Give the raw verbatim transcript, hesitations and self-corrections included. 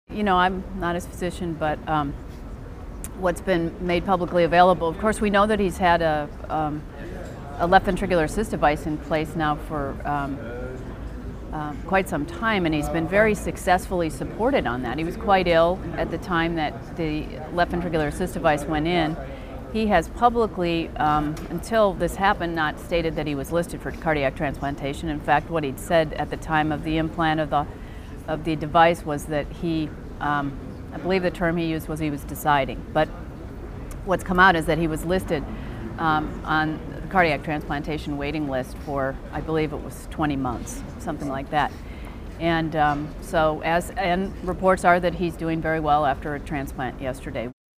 You know, I'm not his physician, but um, what's been made publicly available, of course, we know that he's had a, um, a left ventricular assist device in place now for um, um, quite some time, and he's been very successfully supported on that. He was quite ill at the time that the left ventricular assist device went in. He has publicly, um, until this happened, not stated that he was listed for cardiac transplantation. In fact, what he'd said at the time of the implant of the of the device was that he, um, I believe the term he used was he was deciding. But what's come out is that he was listed um, on the cardiac transplantation waiting list for, I believe it was twenty months, something like that. And um, so, as and reports are that he's doing very well after a transplant yesterday.